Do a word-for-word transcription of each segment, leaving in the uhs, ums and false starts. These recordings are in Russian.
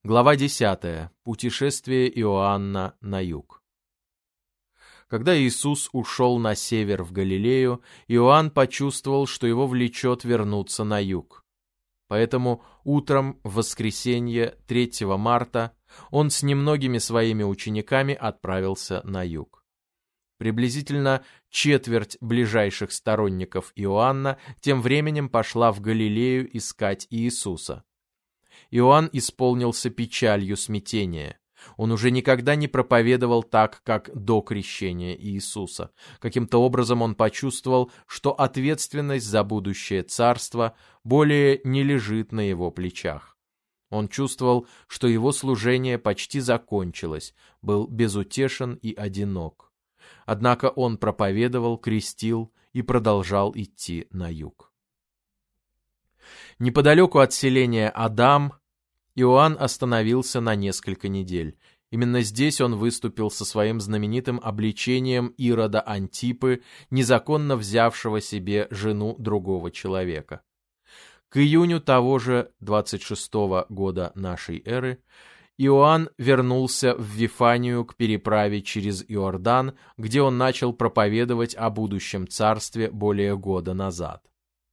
Глава десятая. Путешествие Иоанна на юг. Когда Иисус ушел на север в Галилею, Иоанн почувствовал, что его влечет вернуться на юг. Поэтому утром в воскресенье третьего марта он с немногими своими учениками отправился на юг. Приблизительно четверть ближайших сторонников Иоанна тем временем пошла в Галилею искать Иисуса. Иоанн исполнился печалью смятения. Он уже никогда не проповедовал так, как до крещения Иисуса. Каким-то образом он почувствовал, что ответственность за будущее царство более не лежит на его плечах. Он чувствовал, что его служение почти закончилось, был безутешен и одинок. Однако он проповедовал, крестил и продолжал идти на юг. Неподалеку от селения Адам Иоанн остановился на несколько недель. Именно здесь он выступил со своим знаменитым обличением Ирода Антипы, незаконно взявшего себе жену другого человека. К июню того же двадцать шестого года нашей эры Иоанн вернулся в Вифанию к переправе через Иордан, где он начал проповедовать о будущем царстве более года назад.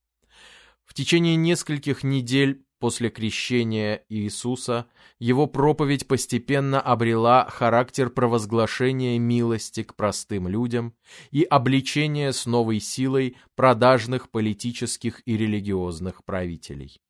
В течение нескольких недель после крещения Иисуса его проповедь постепенно обрела характер провозглашения милости к простым людям и обличения с новой силой продажных политических и религиозных правителей.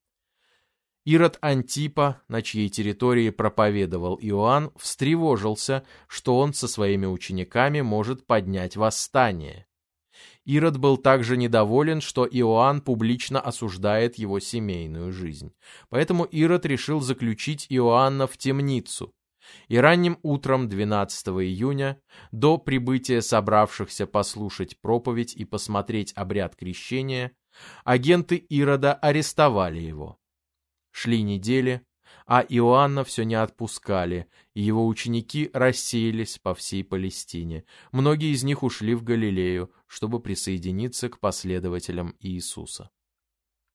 Ирод Антипа, на чьей территории проповедовал Иоанн, встревожился, что он со своими учениками может поднять восстание. Ирод был также недоволен, что Иоанн публично осуждает его семейную жизнь. Поэтому Ирод решил заключить Иоанна в темницу. И ранним утром двенадцатого июня, до прибытия собравшихся послушать проповедь и посмотреть обряд крещения, агенты Ирода арестовали его. Шли недели, а Иоанна все не отпускали, и его ученики рассеялись по всей Палестине. Многие из них ушли в Галилею, чтобы присоединиться к последователям Иисуса.